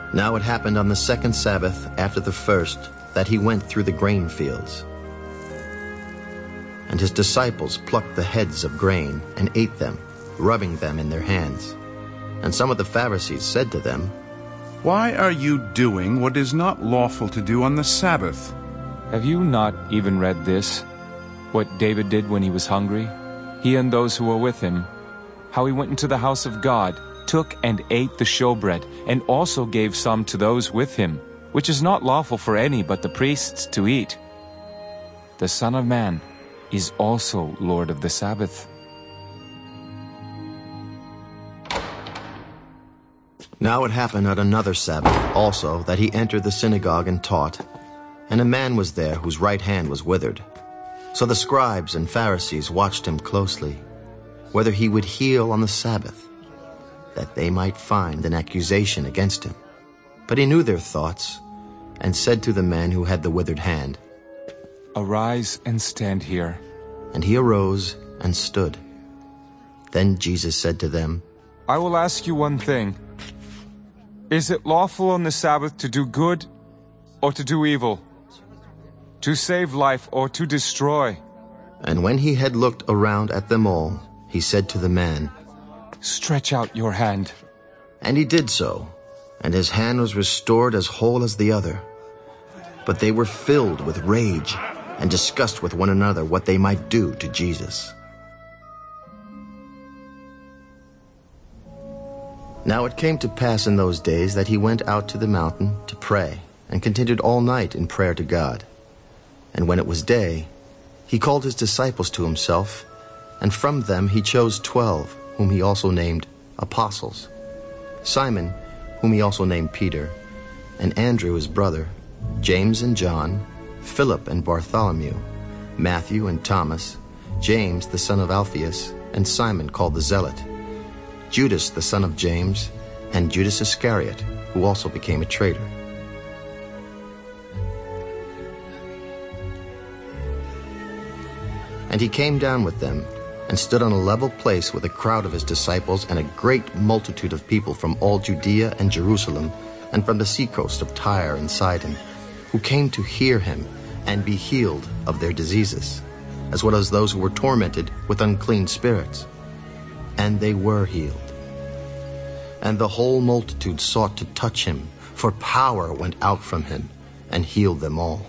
Now it happened on the second Sabbath after the first that he went through the grain fields. And his disciples plucked the heads of grain and ate them, rubbing them in their hands. And some of the Pharisees said to them, "Why are you doing what is not lawful to do on the Sabbath?" Have you not even read this? What David did when he was hungry, he and those who were with him, how he went into the house of God, took and ate the showbread, and also gave some to those with him, which is not lawful for any but the priests to eat. The Son of Man is also Lord of the Sabbath. Now it happened on another Sabbath also that he entered the synagogue and taught, and a man was there whose right hand was withered. So the scribes and Pharisees watched him closely, whether he would heal on the Sabbath, that they might find an accusation against him. But he knew their thoughts, and said to the man who had the withered hand, Arise and stand here. And he arose and stood. Then Jesus said to them, I will ask you one thing. Is it lawful on the Sabbath to do good or to do evil? To save life or to destroy? And when he had looked around at them all, he said to the man, Stretch out your hand. And he did so, and his hand was restored as whole as the other. But they were filled with rage and discussed with one another what they might do to Jesus. Now it came to pass in those days that he went out to the mountain to pray, and continued all night in prayer to God. And when it was day, he called his disciples to himself, and from them he chose 12, whom he also named apostles: Simon, whom he also named Peter, and Andrew his brother, James and John, Philip and Bartholomew, Matthew and Thomas, James the son of Alphaeus, and Simon called the Zealot, Judas the son of James, and Judas Iscariot, who also became a traitor. And he came down with them, and stood on a level place with a crowd of his disciples and a great multitude of people from all Judea and Jerusalem, and from the seacoast of Tyre and Sidon, who came to hear him and be healed of their diseases, as well as those who were tormented with unclean spirits. And they were healed. And the whole multitude sought to touch him, for power went out from him and healed them all.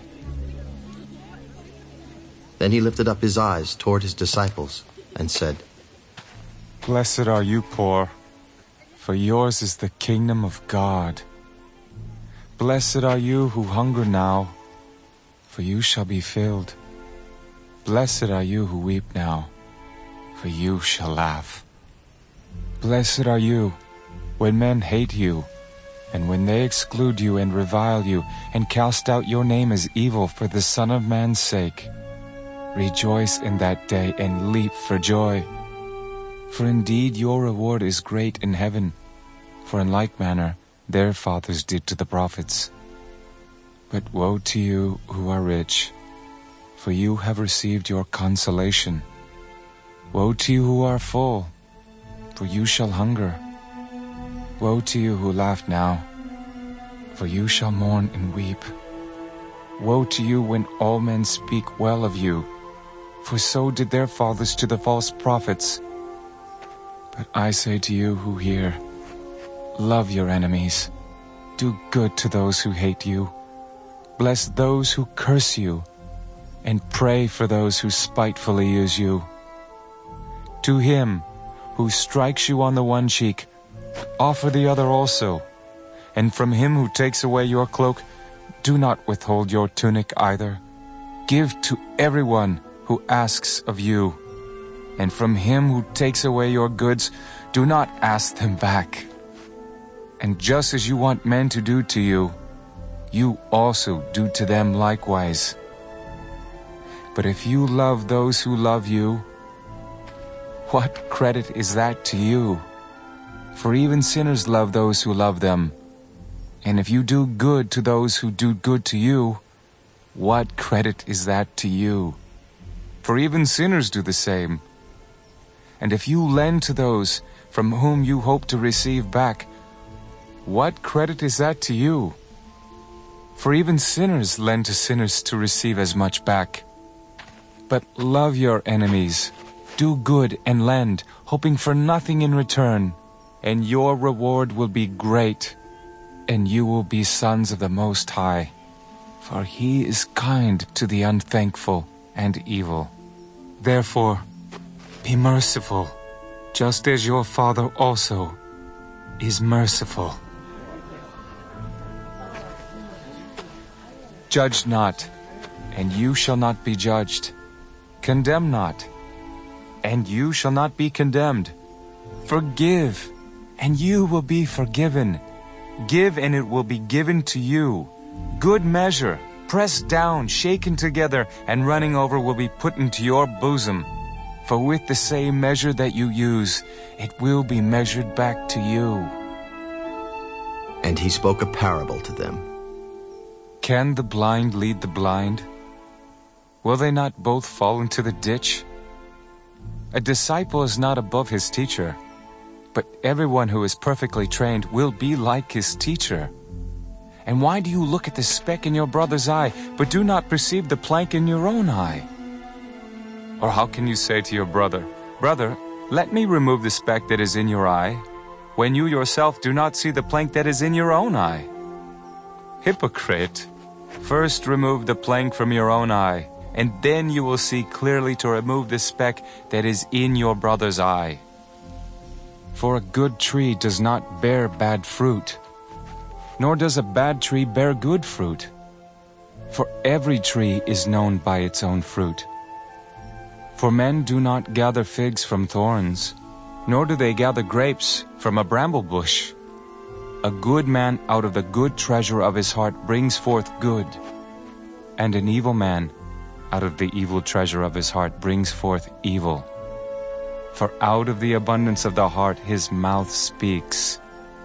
Then he lifted up his eyes toward his disciples and said, Blessed are you poor, for yours is the kingdom of God. Blessed are you who hunger now, for you shall be filled. Blessed are you who weep now, for you shall laugh. Blessed are you when men hate you, and when they exclude you and revile you, and cast out your name as evil for the Son of Man's sake. Rejoice in that day and leap for joy. For indeed your reward is great in heaven, for in like manner their fathers did to the prophets. But woe to you who are rich, for you have received your consolation. Woe to you who are full, for you shall hunger. Woe to you who laugh now, for you shall mourn and weep. Woe to you when all men speak well of you, for so did their fathers to the false prophets. But I say to you who hear, love your enemies, do good to those who hate you, bless those who curse you, and pray for those who spitefully use you. To him who strikes you on the one cheek, offer the other also, and from him who takes away your cloak, do not withhold your tunic either. Give to everyone who asks of you, and from him who takes away your goods, do not ask them back. And just as you want men to do to you, you also do to them likewise. But if you love those who love you, what credit is that to you? For even sinners love those who love them. And if you do good to those who do good to you, what credit is that to you? For even sinners do the same. And if you lend to those from whom you hope to receive back, What credit is that to you? For even sinners lend to sinners to receive as much back. But love your enemies, do good and lend, hoping for nothing in return, and your reward will be great, and you will be sons of the Most High. For He is kind to the unthankful and evil. Therefore, be merciful, just as your Father also is merciful. Judge not, and you shall not be judged. Condemn not, and you shall not be condemned. Forgive, and you will be forgiven. Give, and it will be given to you. Good measure, pressed down, shaken together, and running over will be put into your bosom. For with the same measure that you use, it will be measured back to you. And he spoke a parable to them. Can the blind lead the blind? Will they not both fall into the ditch? A disciple is not above his teacher, but everyone who is perfectly trained will be like his teacher. And why do you look at the speck in your brother's eye, but do not perceive the plank in your own eye? Or how can you say to your brother, Brother, let me remove the speck that is in your eye, when you yourself do not see the plank that is in your own eye? Hypocrite! First remove the plank from your own eye, and then you will see clearly to remove the speck that is in your brother's eye. For a good tree does not bear bad fruit, nor does a bad tree bear good fruit. For every tree is known by its own fruit. For men do not gather figs from thorns, nor do they gather grapes from a bramble bush. A good man out of the good treasure of his heart brings forth good, and an evil man out of the evil treasure of his heart brings forth evil. For out of the abundance of the heart his mouth speaks.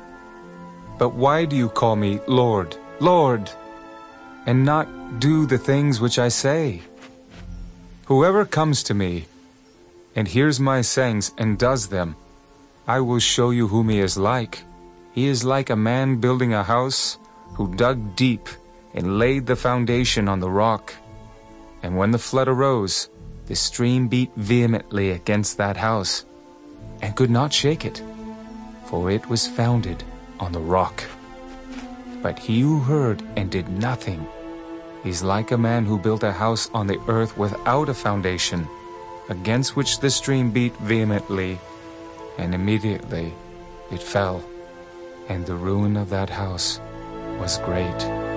But why do you call me Lord, Lord, and not do the things which I say? Whoever comes to me and hears my sayings and does them, I will show you whom he is like. He is like a man building a house who dug deep and laid the foundation on the rock. And when the flood arose, the stream beat vehemently against that house and could not shake it, for it was founded on the rock. But he who heard and did nothing is like a man who built a house on the earth without a foundation, against which the stream beat vehemently, and immediately it fell, and the ruin of that house was great.